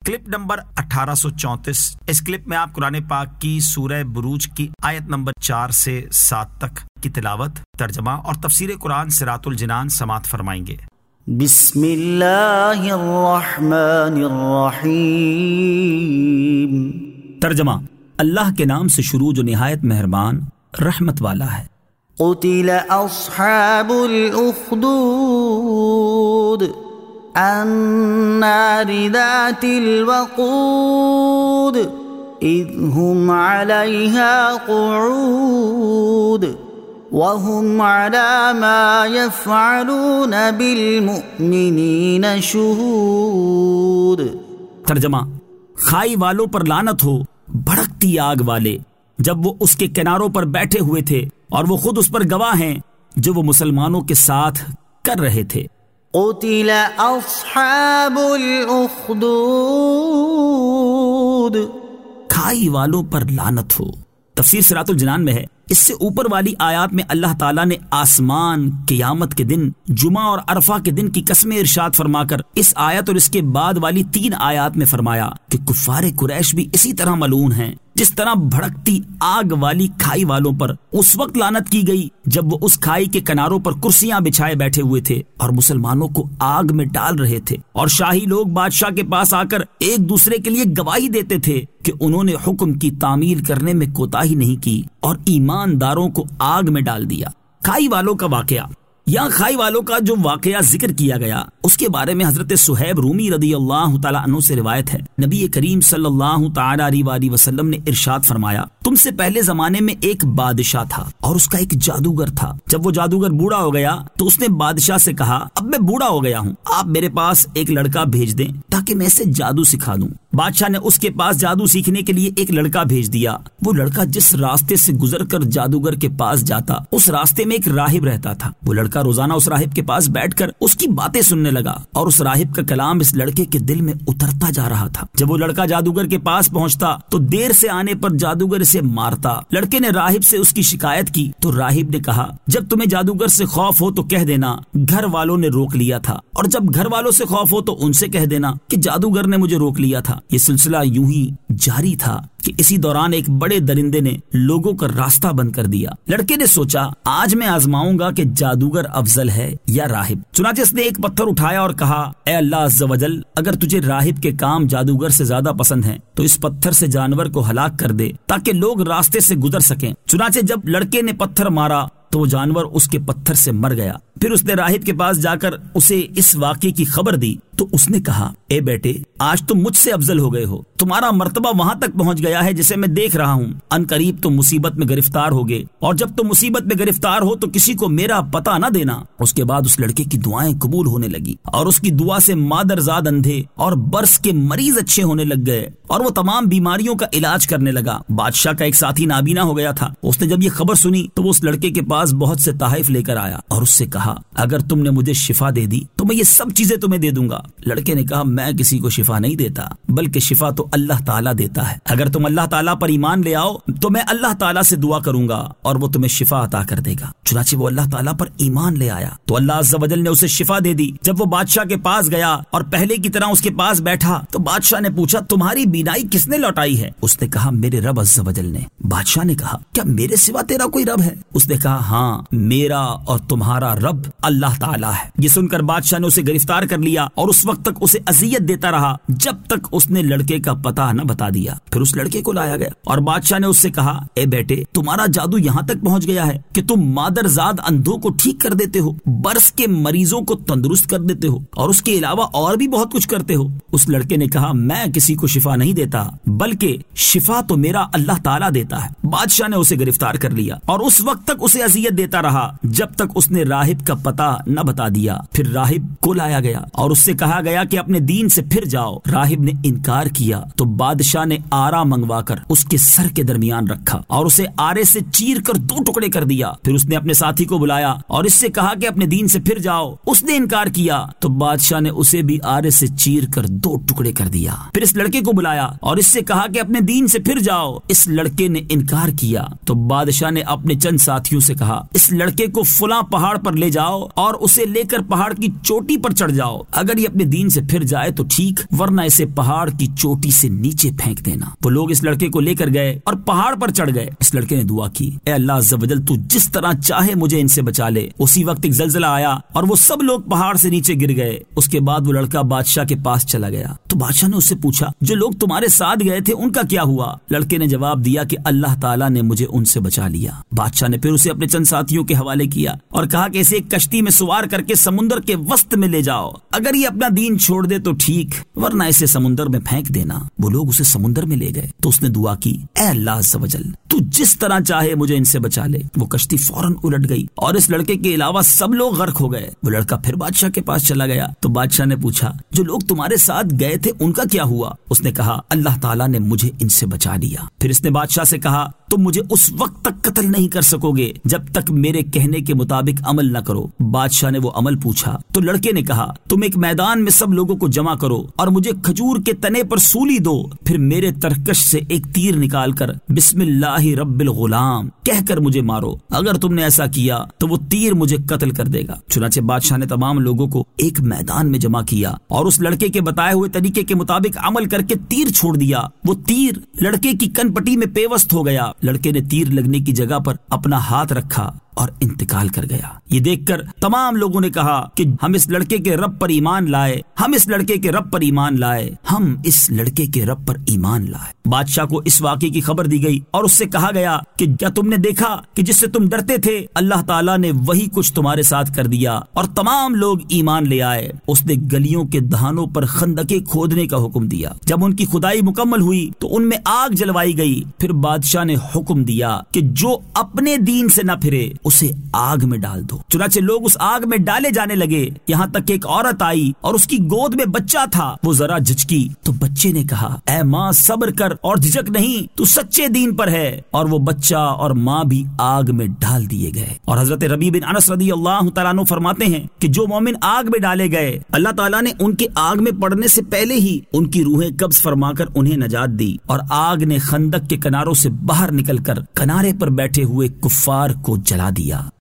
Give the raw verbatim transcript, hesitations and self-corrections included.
Clip number اٹھارہ سو چونتیس. اس clip میں آپ قرآن پاک کی سورہ بروج کی آیت نمبر چار سے سات تک کی تلاوت، ترجمہ اور تفسیر قرآن صراط الجنان سماعت فرمائیں گے. بسم اللہ الرحمن الرحیم. ترجمہ: اللہ کے نام سے شروع جو نہایت مہربان رحمت والا ہے. قتل اصحاب الاخدود النار ذات الوقود اذ هم علیہا قعود وهم على ما يفعلون بالمؤمنین شہود. ترجمہ: کھائی والوں پر لعنت ہو، بھڑکتی آگ والے، جب وہ اس کے کناروں پر بیٹھے ہوئے تھے اور وہ خود اس پر گواہ ہیں جو وہ مسلمانوں کے ساتھ کر رہے تھے. قتل اصحاب الاخدود، کھائی والوں پر لعنت ہو. تفسیر صراط الجنان میں ہے، اس سے اوپر والی آیات میں اللہ تعالیٰ نے آسمان، قیامت کے دن، جمعہ اور عرفہ کے دن کی قسمیں ارشاد فرما کر اس آیت اور اس کے بعد والی تین آیات میں فرمایا کہ کفار قریش بھی اسی طرح ملعون ہیں جس طرح بھڑکتی آگ والی کھائی والوں پر اس وقت لعنت کی گئی جب وہ اس کھائی کے کناروں پر کرسیاں بچھائے بیٹھے ہوئے تھے اور مسلمانوں کو آگ میں ڈال رہے تھے، اور شاہی لوگ بادشاہ کے پاس آ کر ایک دوسرے کے لیے گواہی دیتے تھے کہ انہوں نے حکم کی تعمیل کرنے میں کوتاہی نہیں کی اور ایمانداروں کو آگ میں ڈال دیا. کھائی والوں کا واقعہ، یہاں کھائی والوں کا جو واقعہ ذکر کیا گیا اس کے بارے میں حضرت صہیب رومی رضی اللہ تعالیٰ عنہ سے روایت ہے. نبی کریم صلی اللہ تعالیٰ علیہ وآلہ وسلم نے ارشاد فرمایا، تم سے پہلے زمانے میں ایک بادشاہ تھا اور اس کا ایک جادوگر تھا. جب وہ جادوگر بوڑھا ہو گیا تو اس نے بادشاہ سے کہا، اب میں بوڑھا ہو گیا ہوں، آپ میرے پاس ایک لڑکا بھیج دیں تاکہ میں اسے جادو سکھا دوں. بادشاہ نے اس کے پاس جادو سیکھنے کے لیے ایک لڑکا بھیج دیا. وہ لڑکا جس راستے سے گزر کر جادوگر کے پاس جاتا اس راستے میں ایک راہب رہتا تھا. وہ لڑکا روزانہ اس راہب کے پاس بیٹھ کر اس کی باتیں سننے لگا اور اس راہب کا کلام اس لڑکے کے دل میں اترتا جا رہا تھا. جب وہ لڑکا جادوگر کے پاس پہنچتا تو دیر سے آنے پر جادوگر اسے مارتا. لڑکے نے راہب سے اس کی شکایت کی تو راہب نے کہا، جب تمہیں جادوگر سے خوف ہو تو کہہ دینا گھر والوں نے روک لیا تھا، اور جب گھر والوں سے خوف ہو تو ان سے کہہ دینا کہ جادوگر نے مجھے روک لیا تھا. یہ سلسلہ یوں ہی جاری تھا کہ اسی دوران ایک بڑے درندے نے لوگوں کا راستہ بند کر دیا. لڑکے نے سوچا، آج میں آزماؤں گا کہ جادوگر افضل ہے یا راہب. چنانچہ اس نے ایک پتھر اٹھایا اور کہا، اے اللہ عز و جل، اگر تجھے راہب کے کام جادوگر سے زیادہ پسند ہیں تو اس پتھر سے جانور کو ہلاک کر دے تاکہ لوگ راستے سے گزر سکیں. چنانچہ جب لڑکے نے پتھر مارا تو وہ جانور اس کے پتھر سے مر گیا. پھر اس نے راہب کے پاس جا کر اسے اس واقعے کی خبر دی تو اس نے کہا، اے بیٹے، آج تم مجھ سے افضل ہو گئے ہو، تمہارا مرتبہ وہاں تک پہنچ گیا ہے جسے میں دیکھ رہا ہوں. ان قریب تم مصیبت میں گرفتار ہوگے، اور جب تم مصیبت میں گرفتار ہو تو کسی کو میرا پتہ نہ دینا. اس کے بعد اس لڑکے کی دعائیں قبول ہونے لگی اور اس کی دعا سے مادرزاد اندھے اور برس کے مریض اچھے ہونے لگ گئے اور وہ تمام بیماریوں کا علاج کرنے لگا. بادشاہ کا ایک ساتھی نابینا ہو گیا تھا. اس نے جب یہ خبر سنی تو وہ اس لڑکے کے پاس بہت سے تحائف لے کر آیا اور اس سے کہا، اگر تم نے مجھے شفا دے دی تو میں یہ سب چیزیں تمہیں دے دوں گا. لڑکے نے کہا، میں کسی کو شفا نہیں دیتا، بلکہ شفا تو اللہ تعالیٰ دیتا ہے. اگر تم اللہ تعالیٰ پر ایمان لے آؤ تو میں اللہ تعالیٰ سے دعا کروں گا اور وہ تمہیں شفا عطا کر دے گا. چنانچہ وہ اللہ تعالیٰ پر ایمان لے آیا تو اللہ عز و جل نے اسے شفا دے دی. جب وہ بادشاہ کے پاس گیا اور پہلے کی طرح اس کے پاس بیٹھا تو بادشاہ نے پوچھا، تمہاری بینائی کس نے لوٹائی ہے؟ اس نے کہا، میرے رب عز و جل نے. بادشاہ نے کہا، کیا میرے سوا تیرا کوئی رب ہے؟ اس نے کہا، ہاں، میرا اور تمہارا رب اللہ تعالیٰ ہے. یہ سن کر بادشاہ نے اسے گرفتار کر لیا اور اس وقت تک اسے اذیت دیتا رہا جب تک اس نے لڑکے کا پتہ نہ بتا دیا. پھر اس لڑکے کو لایا گیا اور بادشاہ نے اس سے کہا، اے بیٹے، تمہارا جادو یہاں تک پہنچ گیا ہے کہ تم مادرزاد اندھوں کو ٹھیک کر دیتے ہو، برس کے مریضوں کو تندرست کر دیتے ہو اور اس کے علاوہ اور بھی بہت کچھ کرتے ہو. اس لڑکے نے کہا، میں کسی کو شفا نہیں دیتا، بلکہ شفا تو میرا اللہ تعالیٰ دیتا ہے. بادشاہ نے اسے گرفتار کر لیا اور اس وقت تک اسے اذیت دیتا رہا جب تک اس نے راہب کا پتہ نہ بتا دیا. پھر راہب کو لایا گیا اور اس سے کہا گیا کہ اپنے دین سے پھر جاؤ. راہب نے انکار کیا تو بادشاہ نے آرا منگوا کر اس کے سر کے درمیان رکھا اور اسے آرے سے چیر کر دو ٹکڑے کر دیا. پھر اس نے اپنے ساتھی کو بلایا اور اس سے کہا کہ اپنے دین سے پھر جاؤ. اس نے انکار کیا تو بادشاہ نے اسے بھی آرے سے چیر کر دو ٹکڑے کر دیا. پھر اس لڑکے کو بلایا اور اس سے کہا کہ اپنے دین سے پھر جاؤ. اس لڑکے نے انکار کیا تو بادشاہ نے اپنے چند ساتھیوں سے کہا، اس لڑکے کو فلاں پہاڑ پر لے جاؤ اور اسے لے کر پہاڑ کی چوٹی پر چڑھ جاؤ. اگر یہ اپنے دین سے پھر جائے تو ٹھیک، ورنہ اسے پہاڑ کی چوٹی سے نیچے پھینک دینا۔ وہ لوگ اس لڑکے کو لے کر گئے اور پہاڑ پر چڑھ گئے۔ اس لڑکے نے دعا کی، اے اللہ عز و جل، تو جس طرح چاہے مجھے ان سے بچا لے۔ اسی وقت ایک زلزلہ آیا اور وہ سب لوگ پہاڑ سے نیچے گر گئے۔ اس کے بعد وہ لڑکا بادشاہ کے پاس چلا گیا تو بادشاہ نے اس سے پوچھا، جو لوگ تمہارے ساتھ گئے تھے ان کا کیا ہوا؟ لڑکے نے جواب دیا کہ اللہ تعالیٰ نے مجھے ان سے بچا لیا۔ بادشاہ نے پھر اسے اپنے چند ساتھیوں کے حوالے کیا اور کہا کہ اسے ایک کشتی میں سوار کر کے سمندر کے وسط میں لے جاؤ، اگر یہ اپنا دین چھوڑ دے تو ٹھیک، ورنہ اسے سمندر میں پھینک دینا۔ وہ لوگ اسے سمندر میں لے گئے تو اس نے دعا کی، اے اللہ عز و جل، تو جس طرح چاہے مجھے ان سے بچا لے۔ وہ کشتی فوراً الٹ گئی اور اس لڑکے کے علاوہ سب لوگ غرق ہو گئے۔ وہ لڑکا پھر بادشاہ کے پاس چلا گیا تو بادشاہ نے پوچھا، جو لوگ تمہارے ساتھ گئے تھے ان کا کیا ہوا؟ اس نے کہا، اللہ تعالیٰ نے مجھے ان سے بچا لیا۔ پھر اس نے بادشاہ سے کہا، تم مجھے اس وقت تک قتل نہیں کر سکو گے جب تک میرے کہنے کے مطابق عمل نہ کرو۔ بادشاہ نے وہ عمل پوچھا تو لڑکے نے کہا، تم ایک میدان میں سب لوگوں کو جمع کرو اور مجھے کھجور کے تنے پر سولی دو، پھر میرے ترکش سے ایک تیر نکال کر بسم اللہ رب الغلام کہہ کر مجھے مارو، اگر تم نے ایسا کیا تو وہ تیر مجھے قتل کر دے گا۔ چنانچہ بادشاہ نے تمام لوگوں کو ایک میدان میں جمع کیا اور اس لڑکے کے بتائے ہوئے طریقے کے مطابق عمل کر کے تیر چھوڑ دیا۔ وہ تیر لڑکے کی کن پٹی میں پیوست ہو گیا۔ لڑکے نے تیر لگنے کی جگہ پر اپنا ہاتھ رکھا اور انتقال کر گیا۔ یہ دیکھ کر تمام لوگوں نے کہا کہ ہم اس لڑکے کے رب پر ایمان لائے، ہم اس لڑکے کے رب پر ایمان لائے، ہم اس لڑکے کے رب پر ایمان لائے۔ بادشاہ کو اس واقعے کی خبر دی گئی اور اس سے کہا گیا کہ کیا تم نے دیکھا کہ جس سے تم ڈرتے تھے اللہ تعالیٰ نے وہی کچھ تمہارے ساتھ کر دیا، اور تمام لوگ ایمان لے آئے۔ اس نے گلیوں کے دہانوں پر خندقیں کھودنے کا حکم دیا۔ جب ان کی کھدائی مکمل ہوئی تو ان میں آگ جلوائی گئی۔ پھر بادشاہ نے حکم دیا کہ جو اپنے دین سے نہ پھرے اسے آگ میں ڈال دو۔ چنانچہ لوگ اس آگ میں ڈالے جانے لگے، یہاں تک کہ ایک عورت آئی اور اس کی گود میں بچہ تھا۔ وہ ذرا جھجکی تو بچے نے کہا، اے ماں صبر کر اور جھجک نہیں، تو سچے دین پر ہے۔ اور وہ بچہ اور ماں بھی آگ میں ڈال دیے گئے۔ اور حضرت ربیع بن انس رضی اللہ تعالیٰ عنہ فرماتے ہیں کہ جو مومن آگ میں ڈالے گئے، اللہ تعالیٰ نے ان کے آگ میں پڑنے سے پہلے ہی ان کی روحیں قبض فرما کر انہیں نجات دی، اور آگ نے خندق کے کناروں سے باہر نکل کر کنارے پر بیٹھے ہوئے کفار کو جلا دیا۔